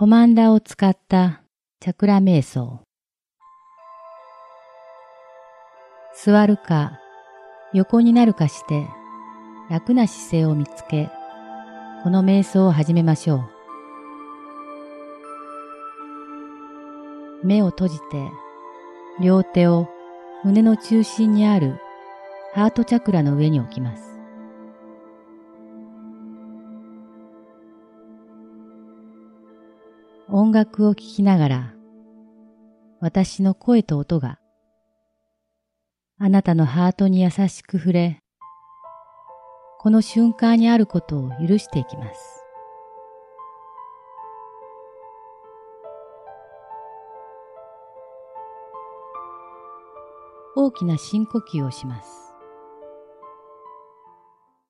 ポマンダを使ったチャクラ瞑想。座るか横になるかして楽な姿勢を見つけ、この瞑想を始めましょう。目を閉じて両手を胸の中心にあるハートチャクラの上に置きます。音楽を聴きながら、私の声と音があなたのハートに優しく触れ、この瞬間にあることを許していきます。大きな深呼吸をします。